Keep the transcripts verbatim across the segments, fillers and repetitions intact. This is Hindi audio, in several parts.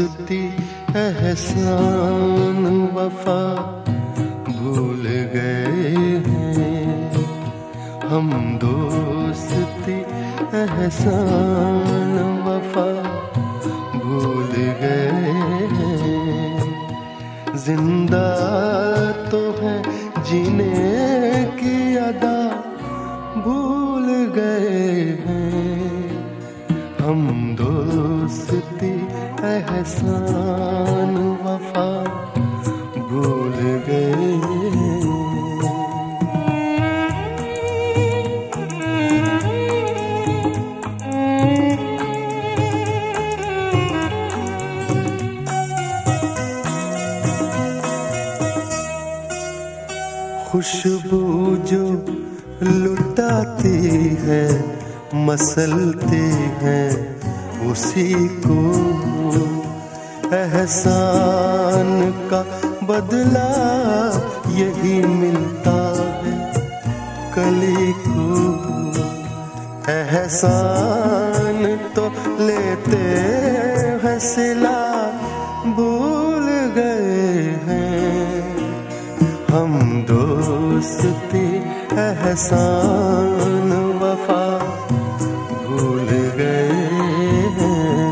दोस्ती एहसान वफा भूल गए हैं हम। दोस्ती एहसान वफा भूल गए हैं। जिंदा तो है जीने की अदा भूल गए हैं हम। दोस्ती एहसान वफा भूल गए। खुशबू जो लुटाती है मसलते हैं उसी को एहसान का बदला यही मिलता है कली को। एहसान तो लेते हैं सिला भूल गए हैं हम। दोस्ती एहसान वफा भूल गए हैं।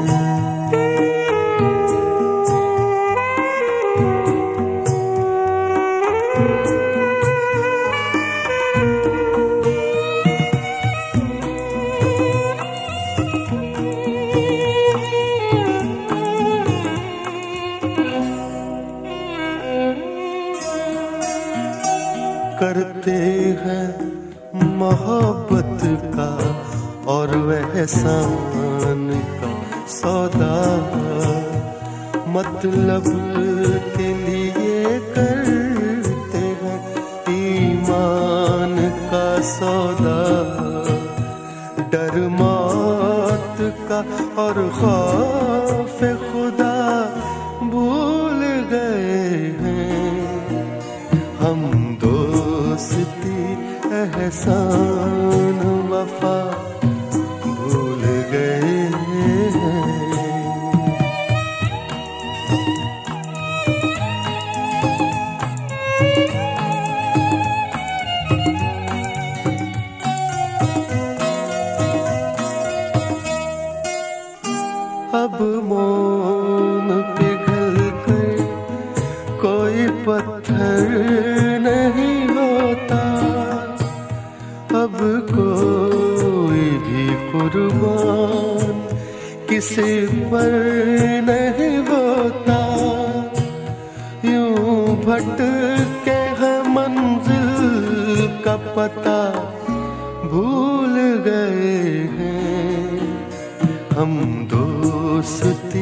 करते हैं मोहब्बत का और एहसान का सौदा। मतलब के लिए करते हैं ईमान का सौदा। डर मौत का और खौफ खुदा भूल गए हैं हम। दोस्ती एहसान वफा भूल गए हैं। अब मोम पिघल कर कोई पत्थर नहीं होता। अब कोई भी कुर्बान किसी पर नहीं होता। यूं भटके है मंजिल का पता भूल गए हैं हम। दोस्ती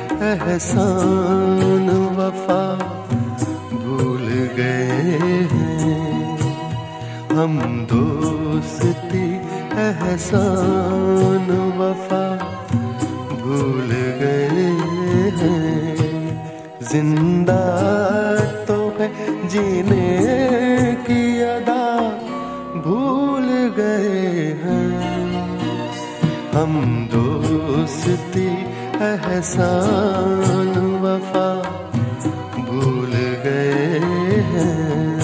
एहसान वफा भूल गए हैं हम। दोस्ती एहसान वफा भूल गए हैं। जिंदा तो है जीने की अदा भूल गए हैं हम। दोस्ती एहसान वफा भूल गए हैं।